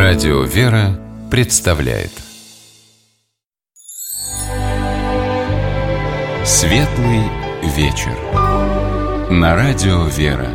Радио «Вера» представляет Светлый вечер на Радио «Вера».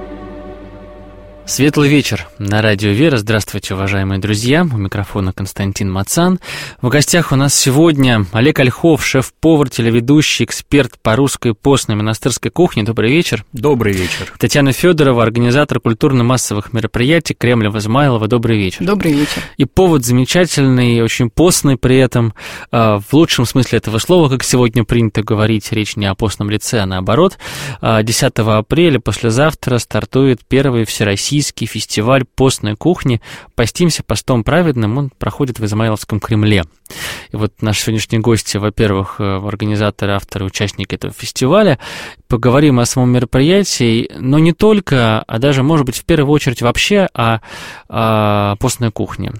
Светлый вечер на Радио «Вера». Здравствуйте, уважаемые друзья. У микрофона Константин Мацан. В гостях у нас сегодня Олег Ольхов, шеф-повар, телеведущий, эксперт по русской постной монастырской кухне. Добрый вечер. Добрый вечер. Татьяна Федорова, организатор культурно-массовых мероприятий Кремлева-Измайлова. Добрый вечер. Добрый вечер. И повод замечательный, очень постный при этом, в лучшем смысле этого слова, как сегодня принято говорить, речь не о постном лице, а наоборот. 10 апреля, послезавтра, стартует первый всероссийский фестиваль постной кухни «Постимся постом праведным». Он проходит в Измайловском Кремле. И вот наши сегодняшние гости, во-первых, организаторы, авторы, участники этого фестиваля. Поговорим о самом мероприятии, но не только, а даже, может быть, в первую очередь вообще о постной кухне.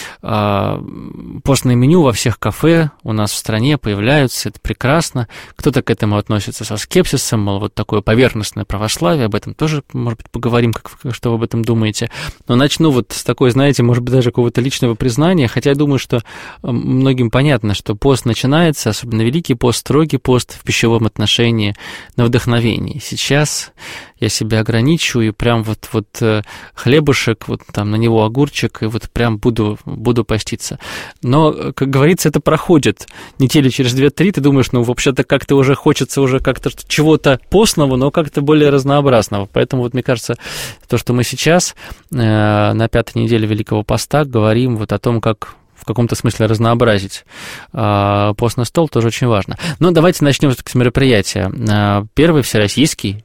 Постное меню во всех кафе у нас в стране появляются, это прекрасно. Кто-то к этому относится со скепсисом, мол, вот такое поверхностное православие, об этом тоже, может быть, поговорим, что вы об этом думаете. Но начну вот с такой, знаете, может быть, даже какого-то личного признания, хотя я думаю, что многим понятно, что пост начинается, особенно Великий пост, строгий пост в пищевом отношении, на вдохновении. Сейчас я себя ограничиваю, и прям вот хлебушек, вот там на него огурчик, и вот прям буду поститься. Но, как говорится, это проходит. Недели через 2-3 ты думаешь, ну, вообще-то как-то уже хочется уже как-то чего-то постного, но как-то более разнообразного. Поэтому вот мне кажется, то, что мы сейчас на 5-й неделе Великого Поста говорим вот о том, как в каком-то смысле разнообразить постный стол, тоже очень важно. Но давайте начнем с мероприятия. Первый всероссийский,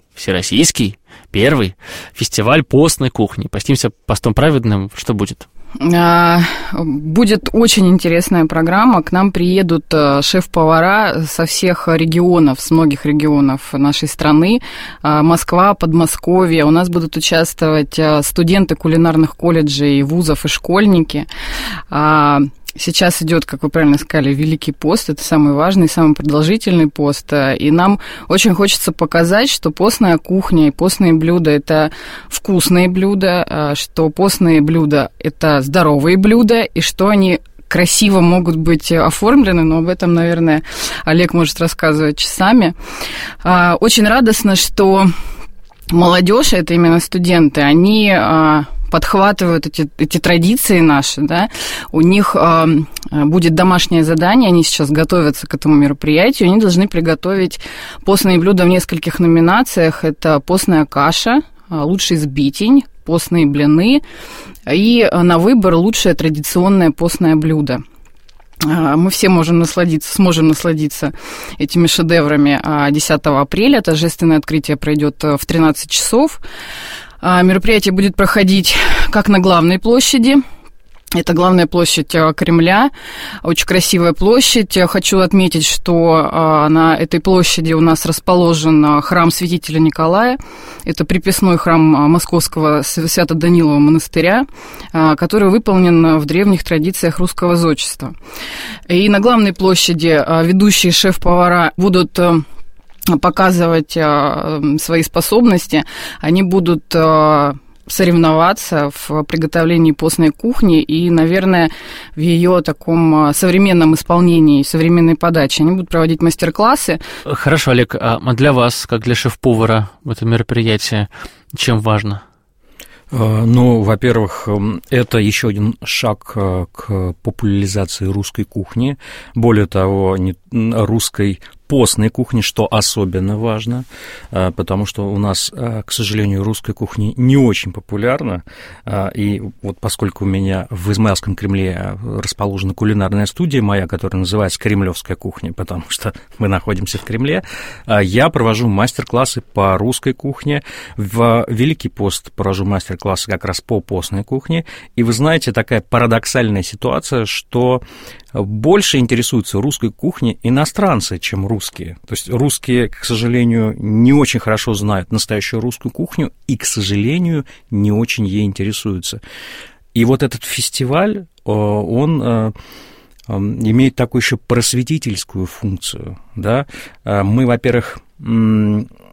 первый фестиваль постной кухни. Постимся постом праведным. Что будет? Будет очень интересная программа. К нам приедут шеф-повара со всех регионов, с многих регионов нашей страны. Москва, Подмосковье. У нас будут участвовать студенты кулинарных колледжей, вузов и школьники. Сейчас идет, как вы правильно сказали, Великий пост. Это самый важный, самый продолжительный пост. И нам очень хочется показать, что постная кухня и постные блюда – это вкусные блюда, что постные блюда – это здоровые блюда, и что они красиво могут быть оформлены, но об этом, наверное, Олег может рассказывать часами. Очень радостно, что молодежь, это именно студенты, они подхватывают эти традиции наши, да, у них будет домашнее задание, они сейчас готовятся к этому мероприятию, они должны приготовить постные блюда в нескольких номинациях, это постная каша, лучший сбитень, постные блины и на выбор лучшее традиционное постное блюдо. Мы все сможем насладиться этими шедеврами 10 апреля, торжественное открытие пройдет в 13 часов. Мероприятие будет проходить как на главной площади. Это главная площадь Кремля, очень красивая площадь. Хочу отметить, что на этой площади у нас расположен храм святителя Николая. Это приписной храм Московского Свято-Данилова монастыря, который выполнен в древних традициях русского зодчества. И на главной площади ведущие шеф-повара будут показывать свои способности, они будут соревноваться в приготовлении постной кухни и, наверное, в ее таком современном исполнении, современной подаче. Они будут проводить мастер-классы. Хорошо, Олег, а для вас, как для шеф-повара, это мероприятие чем важно? Ну, во-первых, это еще один шаг к популяризации русской кухни, более того, русской постной кухни, что особенно важно, потому что у нас, к сожалению, русская кухня не очень популярна, и вот поскольку у меня в Измайловском Кремле расположена кулинарная студия моя, которая называется «Кремлевская кухня», потому что мы находимся в Кремле, я провожу мастер-классы по русской кухне, в Великий пост провожу мастер-классы как раз по постной кухне, и вы знаете, такая парадоксальная ситуация, что больше интересуются русской кухней иностранцы, чем русские. То есть русские, к сожалению, не очень хорошо знают настоящую русскую кухню и, к сожалению, не очень ей интересуются. И вот этот фестиваль, он имеет такую еще просветительскую функцию. Да? Мы, во-первых,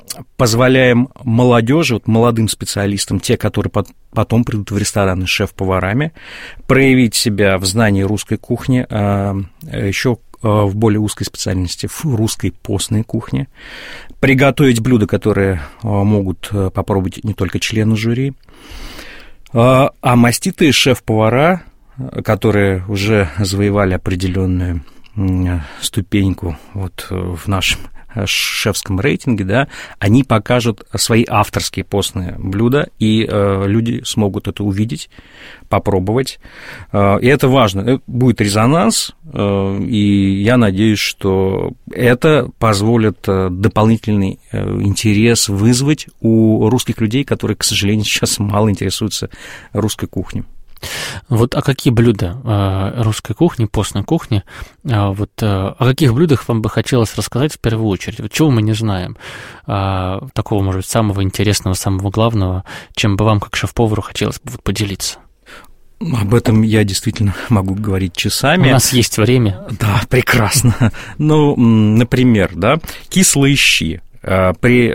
позволяем молодежи, вот молодым специалистам, те, которые потом придут в рестораны с шеф-поварами, проявить себя в знании русской кухни, еще в более узкой специальности, в русской постной кухне, приготовить блюда, которые могут попробовать не только члены жюри, а маститые шеф-повара, которые уже завоевали определенную ступеньку вот в нашем шефском рейтинге, да, они покажут свои авторские постные блюда, и люди смогут это увидеть, попробовать. И это важно. Будет резонанс, и я надеюсь, что это позволит дополнительный интерес вызвать у русских людей, которые, к сожалению, сейчас мало интересуются русской кухней. Вот а какие блюда русской кухни, постной кухни, вот о каких блюдах вам бы хотелось рассказать в первую очередь? Вот чего мы не знаем, такого, может быть, самого интересного, самого главного, чем бы вам, как шеф-повару, хотелось бы вот поделиться? Об этом я действительно могу говорить часами. У нас есть время. Да, прекрасно. Ну, например, да, кислые щи. При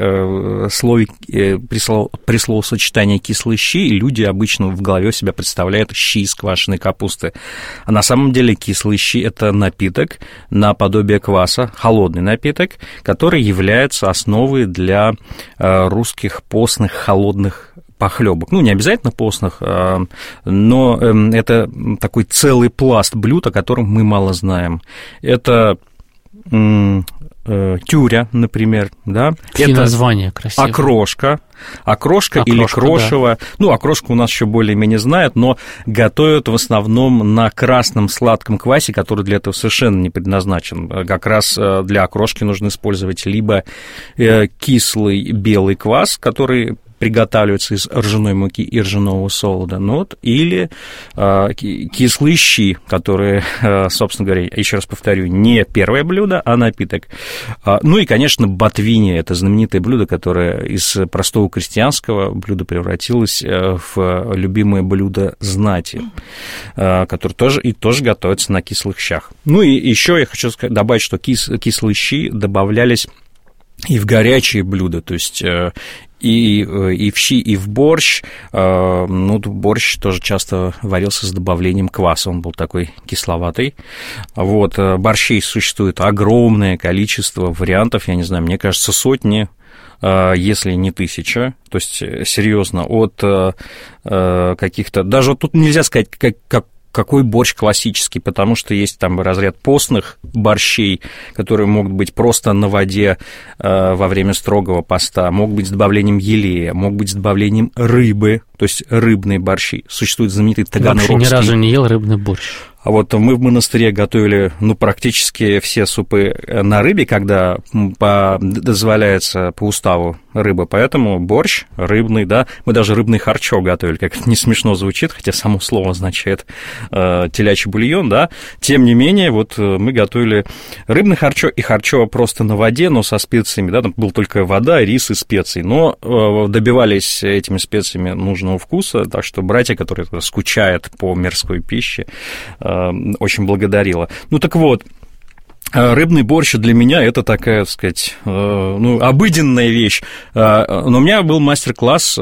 словосочетании кислые щи люди обычно в голове у себя представляют щи из квашеной капусты. А на самом деле кислые щи – это напиток наподобие кваса, холодный напиток, который является основой для русских постных холодных похлебок. Ну, не обязательно постных, но это такой целый пласт блюд, о котором мы мало знаем. Это тюря, например, да. Какие названия красивые. Окрошка или крошево. Да. Ну, окрошку у нас еще более-менее знают, но готовят в основном на красном сладком квасе, который для этого совершенно не предназначен. Как раз для окрошки нужно использовать либо кислый белый квас, который приготавливается из ржаной муки и ржаного солода, ну, вот, или кислые щи, которые, собственно говоря, еще раз повторю, не первое блюдо, а напиток. Ну и, конечно, ботвинья – это знаменитое блюдо, которое из простого крестьянского блюда превратилось в любимое блюдо знати, которое тоже готовится на кислых щах. Ну и еще я хочу добавить, что кислые щи добавлялись и в горячие блюда, то есть и в щи, и в борщ. Ну, борщ тоже часто варился с добавлением кваса, он был такой кисловатый. Вот, борщей существует огромное количество вариантов, я не знаю, мне кажется, сотни, если не 1000, то есть, серьезно, от каких-то... Даже вот тут нельзя сказать, какой борщ классический, потому что есть там разряд постных борщей, которые могут быть просто на воде во время строгого поста, могут быть с добавлением елея, могут быть с добавлением рыбы, то есть рыбные борщи. Существует знаменитый таганрогский... Вообще ни разу не ел рыбный борщ. А вот мы в монастыре готовили, ну, практически все супы на рыбе, когда дозволяется по уставу рыба, поэтому борщ рыбный, да, мы даже рыбный харчо готовили, как это не смешно звучит, хотя само слово означает телячий бульон, да, тем не менее, вот мы готовили рыбный харчо и харчо просто на воде, но со специями, да, там была только вода, рис и специи, но добивались этими специями нужного вкуса, так что братья, которые скучают по мирской пище, очень благодарила. Ну, так вот, рыбный борщ для меня это такая, так сказать, ну, обыденная вещь. Но у меня был мастер-класс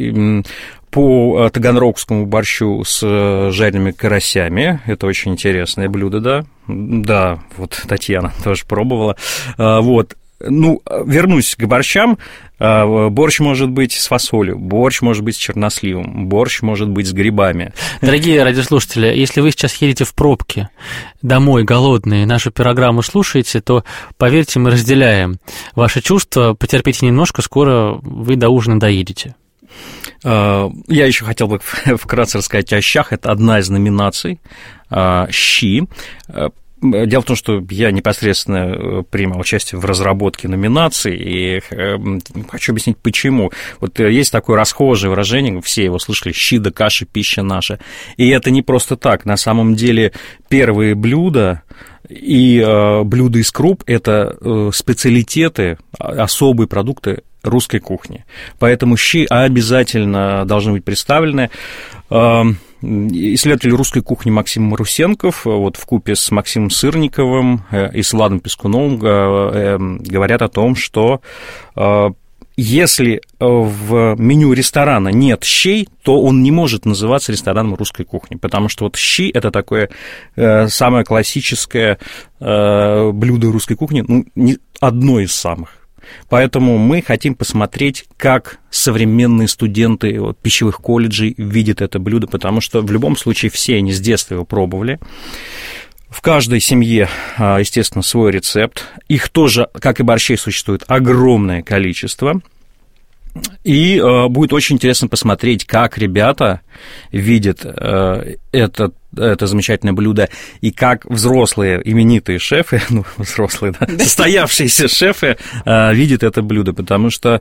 по таганрогскому борщу с жареными карасями. Это очень интересное блюдо, да. Да, вот Татьяна тоже пробовала. Вот. Ну, вернусь к борщам. Борщ может быть с фасолью, борщ может быть с черносливом, борщ может быть с грибами. Дорогие радиослушатели, если вы сейчас едете в пробке домой голодные, нашу программу слушаете, то, поверьте, мы разделяем ваши чувства. Потерпите немножко, скоро вы до ужина доедете. Я еще хотел бы вкратце рассказать о щах. Это одна из номинаций. Щи. Дело в том, что я непосредственно принимал участие в разработке номинаций, и хочу объяснить, почему. Вот есть такое расхожее выражение, все его слышали: щи да каши, пища наша. И это не просто так. На самом деле первые блюда и блюда из круп – это специалитеты, особые продукты русской кухни. Поэтому щи обязательно должны быть представлены. Исследователь русской кухни Максим Марусенков вот вкупе с Максимом Сырниковым и с Владом Пескуновым говорят о том, что если в меню ресторана нет щей, то он не может называться рестораном русской кухни, потому что вот щи – это такое самое классическое блюдо русской кухни, ну, одно из самых. Поэтому мы хотим посмотреть, как современные студенты пищевых колледжей видят это блюдо, потому что в любом случае все они с детства его пробовали. В каждой семье, естественно, свой рецепт. Их тоже, как и борщей, существует огромное количество. И будет очень интересно посмотреть, как ребята видят это замечательное блюдо, и как взрослые именитые шефы, ну, взрослые, да, состоявшиеся шефы видят это блюдо, потому что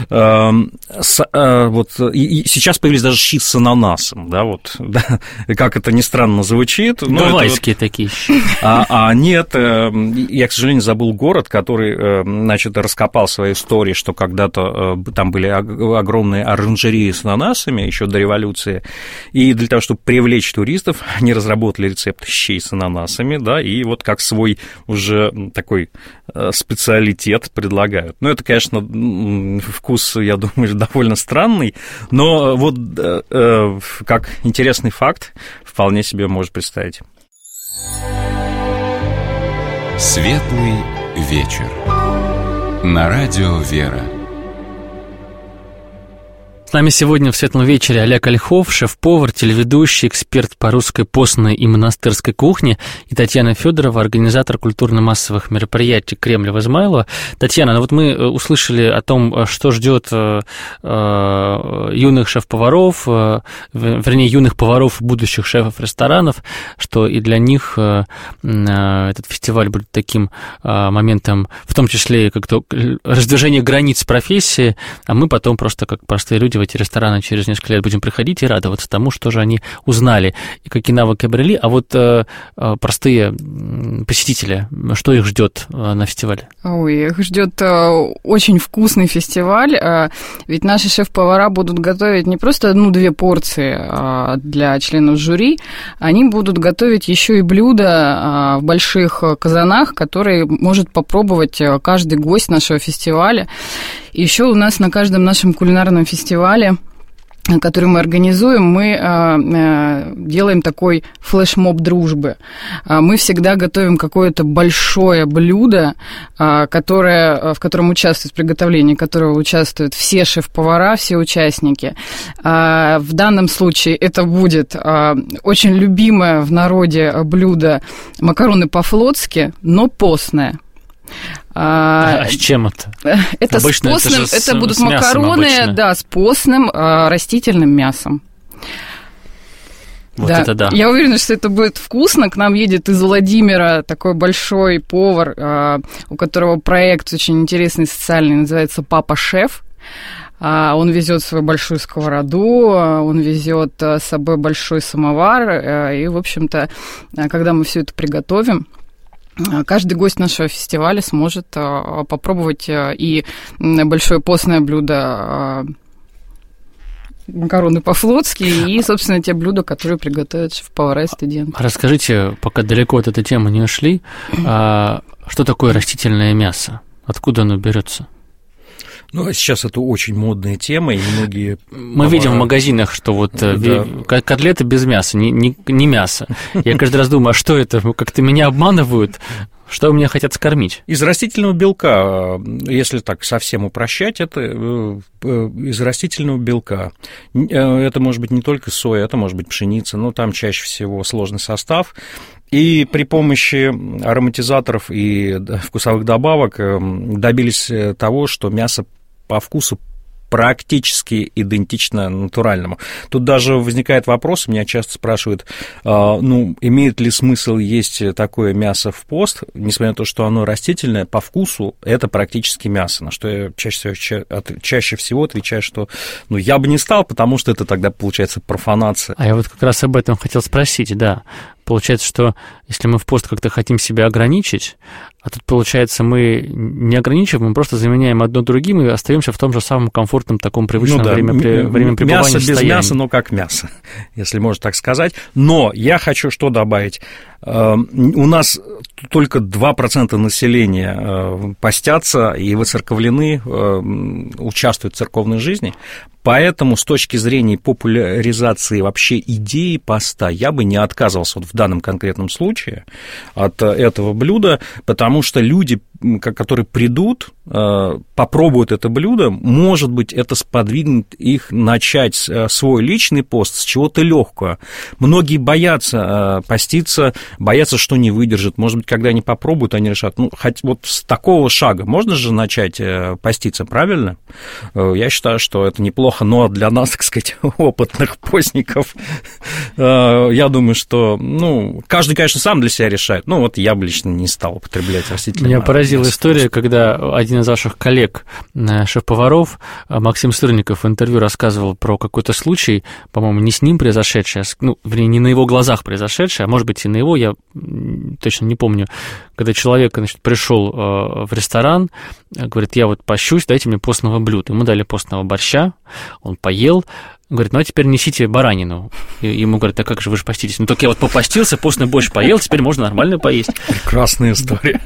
вот и сейчас появились даже щи с ананасом, да, вот, да, как это ни странно звучит. Гавайские вот, такие щи. Нет, я, к сожалению, забыл город, который, значит, раскопал свои истории, что когда-то там были огромные оранжереи с ананасами еще до революции, и для того, чтобы привлечь туристов, они разработали рецепт щей с ананасами, да, и вот как свой уже такой специалитет предлагают. Ну, это, конечно, вкус, я думаю, довольно странный, но вот как интересный факт вполне себе может представить. Светлый вечер. На радио «Вера». С нами сегодня в «Светлом вечере» Олег Ольхов, шеф-повар, телеведущий, эксперт по русской постной и монастырской кухне, и Татьяна Федорова, организатор культурно-массовых мероприятий Кремлева-Измайлова. Татьяна, ну вот мы услышали о том, что ждет юных шеф-поваров, вернее, юных поваров, будущих шефов ресторанов, что и для них этот фестиваль будет таким моментом, в том числе как-то раздвижение границ профессии, а мы потом просто как простые люди в эти рестораны через несколько лет будем приходить и радоваться тому, что же они узнали и какие навыки обрели. А вот простые посетители, что их ждет на фестивале? Ой, их ждет очень вкусный фестиваль, ведь наши шеф-повара будут готовить не просто 1-2 порции для членов жюри, они будут готовить еще и блюда в больших казанах, которые может попробовать каждый гость нашего фестиваля. Еще у нас на каждом нашем кулинарном фестивале, который мы организуем, мы делаем такой флешмоб дружбы. Мы всегда готовим какое-то большое блюдо, в котором участвуют, в приготовлении которого участвуют все шеф-повара, все участники. В данном случае это будет очень любимое в народе блюдо макароны по-флотски, но постное. А с чем это? Это обычно с постным, это будут макароны, да, с постным растительным мясом. Вот да. Это да. Я уверена, что это будет вкусно. К нам едет из Владимира такой большой повар, у которого проект очень интересный, социальный, называется «Папа-шеф». Он везет свою большую сковороду, он везет с собой большой самовар. И, в общем-то, когда мы все это приготовим, каждый гость нашего фестиваля сможет попробовать и большое постное блюдо макароны по-флотски и, собственно, те блюда, которые приготовят шеф-повара и студенты. Расскажите, пока далеко от этой темы не ушли, что такое растительное мясо? Откуда оно берется? Ну, сейчас это очень модная тема, и многие... Мы видим в магазинах, что вот котлеты без мяса, не мясо. Я каждый раз думаю, а что это? Как-то меня обманывают. Что меня хотят скормить? Из растительного белка, если так совсем упрощать, это из растительного белка. Это может быть не только соя, это может быть пшеница, но там чаще всего сложный состав. И при помощи ароматизаторов и вкусовых добавок добились того, что мясо по вкусу практически идентично натуральному. Тут даже возникает вопрос, меня часто спрашивают, имеет ли смысл есть такое мясо в пост, несмотря на то, что оно растительное, по вкусу это практически мясо, на что я чаще всего отвечаю, что я бы не стал, потому что это тогда получается профанация. А я вот как раз об этом хотел спросить, да. Получается, что если мы в пост как-то хотим себя ограничить, а тут, получается, мы не ограничиваем, мы просто заменяем одно другим и остаемся в том же самом комфортном, таком привычном времяпребывании. Мясо без мяса, но как мясо, если можно так сказать. Но я хочу что добавить. У нас только 2% населения постятся и выцерковлены, участвуют в церковной жизни. Поэтому с точки зрения популяризации вообще идеи поста я бы не отказывался вот в данном конкретном случае от этого блюда, потому что люди, которые придут, попробуют это блюдо, может быть, это сподвигнет их начать свой личный пост с чего-то легкого. Многие боятся поститься, боятся, что не выдержат. Может быть, когда они попробуют, они решат, хоть вот с такого шага можно же начать поститься, правильно? Я считаю, что это неплохо. Но для нас, так сказать, опытных постников, я думаю, что, каждый, конечно, сам для себя решает. Вот я бы лично не стал употреблять растительное масло. Меня поразила история, когда один из ваших коллег, шеф-поваров, Максим Сырников, в интервью рассказывал про какой-то случай, по-моему, не с ним произошедший, вернее, не на его глазах произошедший, а может быть и на его, я точно не помню, когда человек, пришел в ресторан, говорит, я вот пощусь, дайте мне постного блюда. Ему дали постного борща, он поел, говорит, а теперь несите баранину. И ему говорят, а как же вы же поститесь? Только я вот попастился, постный борщ поел, теперь можно нормально поесть. Прекрасная история.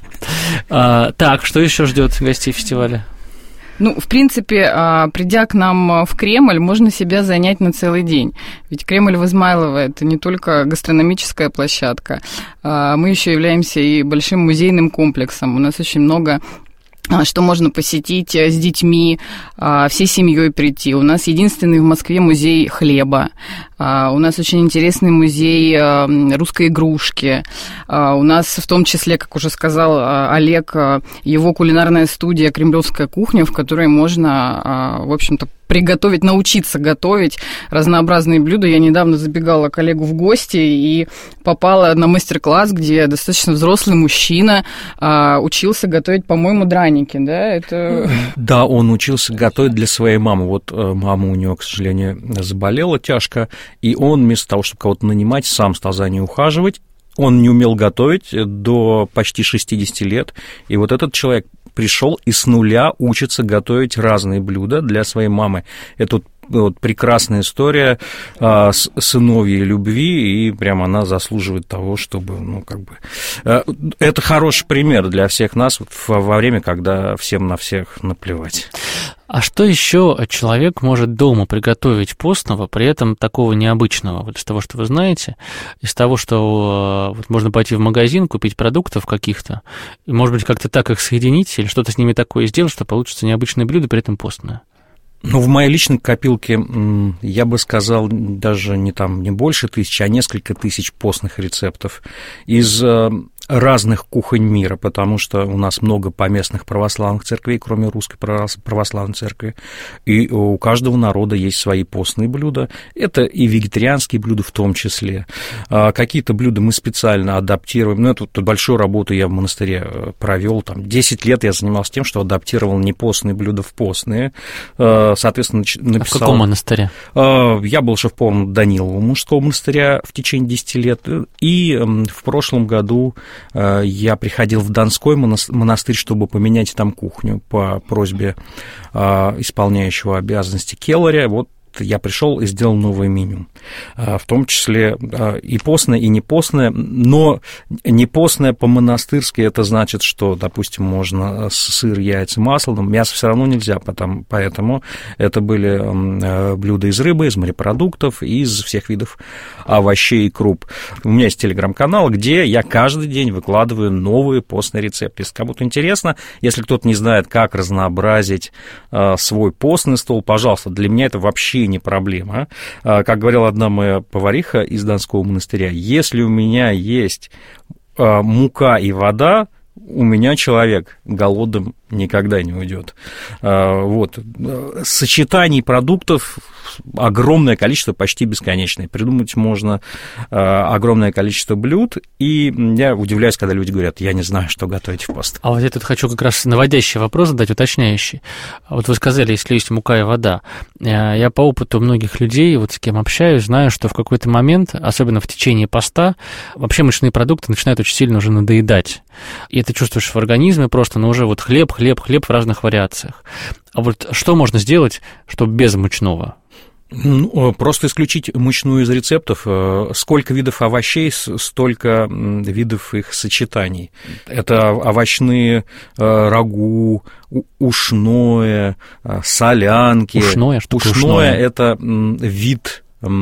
Так, что еще ждет гостей фестиваля? В принципе, придя к нам в Кремль, можно себя занять на целый день. Ведь Кремль в Измайлово – это не только гастрономическая площадка, мы еще являемся и большим музейным комплексом. У нас очень много что можно посетить с детьми, всей семьей прийти. У нас единственный в Москве музей хлеба. У нас очень интересный музей русской игрушки. У нас в том числе, как уже сказал Олег, его кулинарная студия «Кремлевская кухня», в которой можно, в общем-то, научиться готовить разнообразные блюда. Я недавно забегала к коллегу в гости и попала на мастер-класс, где достаточно взрослый мужчина учился готовить, по-моему, драники, да? Да, он учился готовить для своей мамы. Вот мама у него, к сожалению, заболела тяжко, и он вместо того, чтобы кого-то нанимать, сам стал за ней ухаживать. Он не умел готовить до почти 60 лет, и вот этот человек пришел и с нуля учится готовить разные блюда для своей мамы. Это вот прекрасная история сыновьей любви, и прямо она заслуживает того, чтобы, это хороший пример для всех нас во время, когда всем на всех наплевать. А что еще человек может дома приготовить постного, при этом такого необычного? Вот из того, что вы знаете, из того, что вот можно пойти в магазин, купить продуктов каких-то, и, может быть, как-то так их соединить или что-то с ними такое сделать, что получится необычное блюдо, при этом постное? В моей личной копилке, я бы сказал, даже не больше 1000, а несколько тысяч постных рецептов из разных кухонь мира, потому что у нас много поместных православных церквей, кроме русской православной церкви, и у каждого народа есть свои постные блюда. Это и вегетарианские блюда в том числе. Какие-то блюда мы специально адаптируем. Эту большую работу я в монастыре провел. 10 лет я занимался тем, что адаптировал непостные блюда в постные. Соответственно, написал... В каком монастыре? Я был шеф-поваром Данилова мужского монастыря в течение 10 лет, и в прошлом году я приходил в Донской монастырь, чтобы поменять там кухню по просьбе исполняющего обязанности келаря. Вот я пришел и сделал новое меню, в том числе и постное, и непостное, но непостное по-монастырски это значит, что, допустим, можно сыр, яйца, масло, но мясо все равно нельзя, поэтому это были блюда из рыбы, из морепродуктов, из всех видов овощей и круп. У меня есть телеграм-канал, где я каждый день выкладываю новые постные рецепты. Если кому-то интересно, если кто-то не знает, как разнообразить свой постный стол, пожалуйста, для меня это вообще не проблема. Как говорила одна моя повариха из Донского монастыря, если у меня есть мука и вода, у меня человек голодным никогда не уйдет. Вот. Сочетаний продуктов огромное количество, почти бесконечное. Придумать можно огромное количество блюд, и я удивляюсь, когда люди говорят, я не знаю, что готовить в пост. А вот я тут хочу как раз наводящий вопрос задать, уточняющий. Вот вы сказали, если есть мука и вода. Я по опыту многих людей, вот с кем общаюсь, знаю, что в какой-то момент, особенно в течение поста, вообще мучные продукты начинают очень сильно уже надоедать. И это чувствуешь в организме просто, но уже вот хлеб в разных вариациях. А вот что можно сделать, чтобы без мучного? Просто исключить мучную из рецептов. Сколько видов овощей, столько видов их сочетаний. Это овощные рагу, ушное, солянки. Ушное? Что такое ушное? Это вид...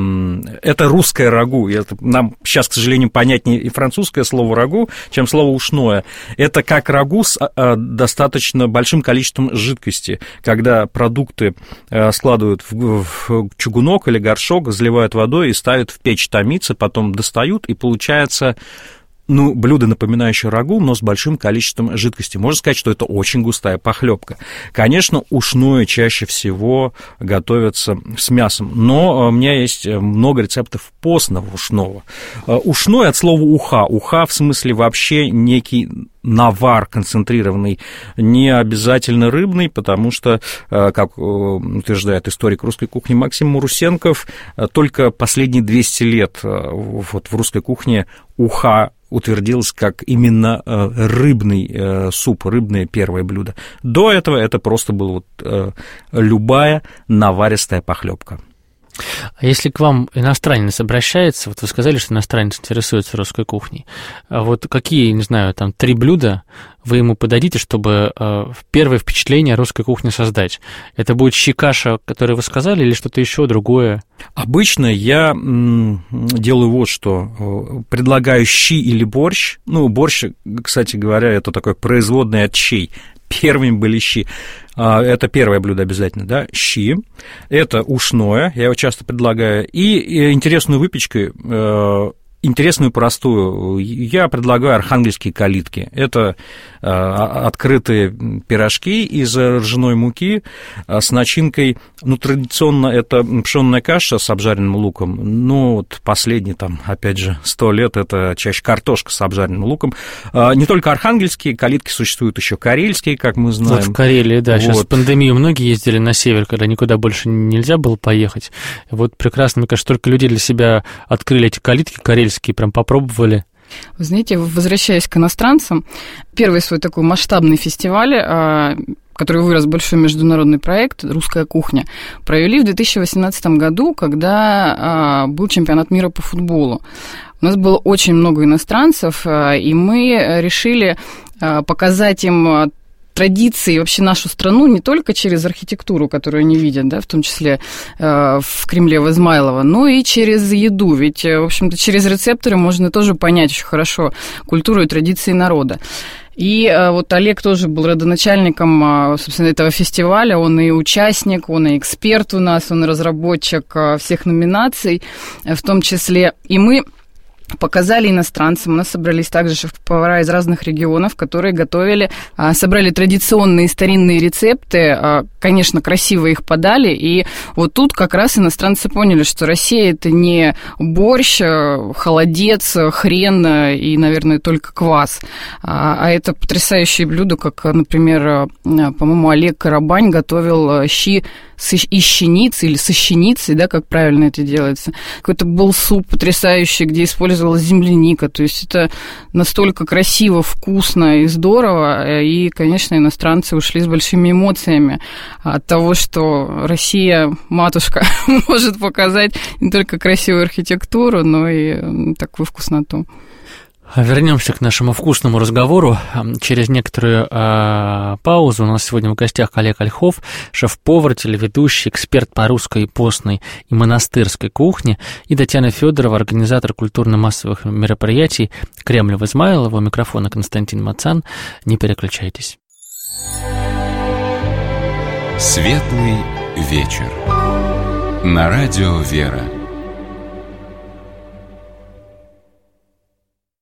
Это русское рагу. Нам сейчас, к сожалению, понятнее и французское слово «рагу», чем слово «ушное». Это как рагу с достаточно большим количеством жидкости, когда продукты складывают в чугунок или горшок, заливают водой и ставят в печь томиться, потом достают, и получается... блюдо, напоминающее рагу, но с большим количеством жидкости. Можно сказать, что это очень густая похлебка. Конечно, ушное чаще всего готовится с мясом, но у меня есть много рецептов постного ушного. Ушное от слова «уха». Уха в смысле вообще некий навар концентрированный, не обязательно рыбный, потому что, как утверждает историк русской кухни Максим Марусенков, только последние 200 лет вот в русской кухне уха утвердилась как именно рыбный суп, рыбное первое блюдо. До этого это просто была любая наваристая похлебка. А если к вам иностранец обращается, вот вы сказали, что иностранец интересуется русской кухней, а вот какие, не знаю, там 3 блюда вы ему подадите, чтобы первое впечатление о русской кухне создать? Это будет щи-каша, которую вы сказали, или что-то еще другое? Обычно я делаю вот что. Предлагаю щи или борщ. Борщ, кстати говоря, это такой производный от щей. Первыми были щи. Это первое блюдо обязательно, да, щи. Это ушное, я его часто предлагаю. И интересную выпечку, интересную простую, я предлагаю архангельские калитки. Это открытые пирожки из ржаной муки с начинкой, традиционно это пшённая каша с обжаренным луком, последние, опять же, 100 лет это чаще картошка с обжаренным луком. Не только архангельские калитки, существуют еще карельские, как мы знаем. Вот в Карелии, да, сейчас в пандемию многие ездили на север, когда никуда больше нельзя было поехать. Вот прекрасно, мне кажется, только люди для себя открыли эти калитки карельские, прям попробовали. Вы знаете, возвращаясь к иностранцам, первый свой такой масштабный фестиваль, который вырос в большой международный проект «Русская кухня», провели в 2018 году, когда был чемпионат мира по футболу. У нас было очень много иностранцев, и мы решили показать им традиции, вообще нашу страну не только через архитектуру, которую они видят, да, в том числе в Кремле в Измайлово, но и через еду. Ведь, в общем-то, через рецепторы можно тоже понять очень хорошо культуру и традиции народа. И вот Олег тоже был родоначальником, собственно, этого фестиваля. Он и участник, он и эксперт у нас, он и разработчик всех номинаций, в том числе. И мы показали иностранцам. У нас собрались также шеф-повара из разных регионов, которые готовили, собрали традиционные старинные рецепты, конечно, красиво их подали, и вот тут как раз иностранцы поняли, что Россия – это не борщ, холодец, хрен и, наверное, только квас, а это потрясающие блюда, как, например, по-моему, Олег Карабань готовил щи из щеницы или со щеницей, да, как правильно это делается. Какой-то был суп потрясающий, где использовалась земляника. То есть это настолько красиво, вкусно и здорово. И, конечно, иностранцы ушли с большими эмоциями от того, что Россия, матушка, может показать не только красивую архитектуру, но и такую вкусноту. Вернемся к нашему вкусному разговору. Через некоторую паузу у нас сегодня в гостях Олег Ольхов, шеф-повар, телеведущий, эксперт по русской, постной и монастырской кухне, и Татьяна Федорова, организатор культурно-массовых мероприятий «Кремль в Измайлово». У микрофона Константин Мацан. Не переключайтесь. Светлый вечер. На радио «Вера».